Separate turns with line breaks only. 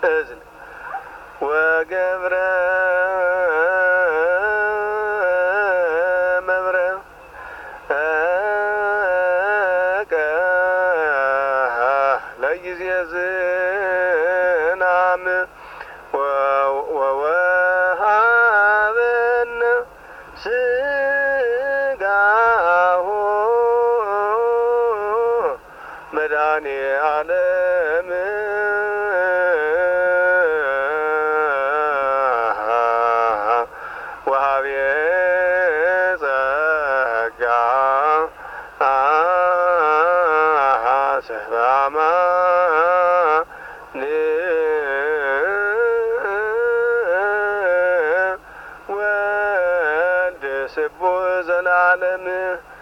እዝል ወገብረ መብረ ለጊዜ ዝናም ወወሃበነ ስጋሁ መድኃኔ ዓለም ወሀቤ ጸጋ ሰላማ ወልድ ስቡሕ ዘላለም